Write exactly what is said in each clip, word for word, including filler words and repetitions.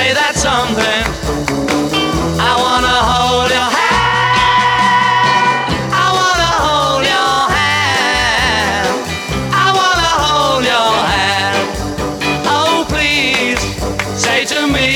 say that something. I wanna hold your hand. I wanna hold your hand. I wanna hold your hand. Oh, please say to me,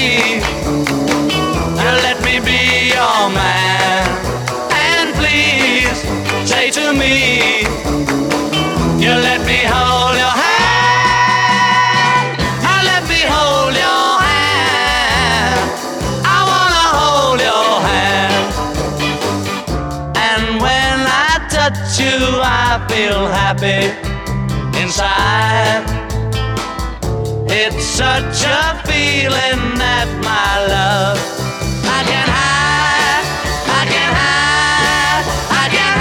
let me be your man. And please say to me, you let me hold your hand. You let me hold your hand. I wanna hold your hand. And when I touch you, I feel happy inside. It's such a feeling that my love I can't hide, I can't hide, I can't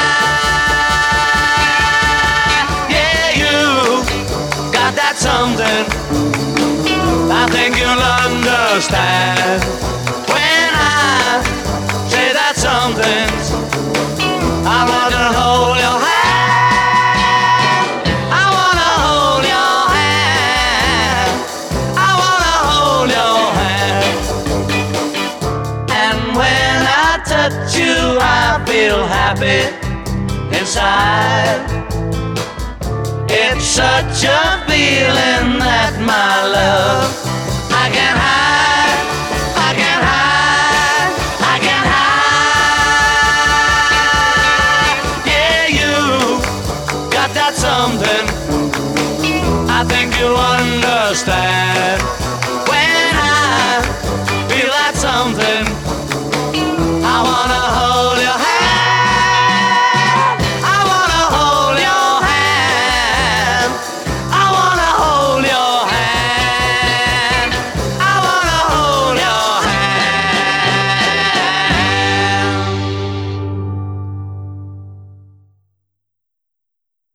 hide. Yeah, you got that something I think you'll understand. When I say that something, I wanna hold your hand. I wanna hold your hand. I wanna hold your hand. And when I touch you, I feel happy inside. It's such a feeling that my love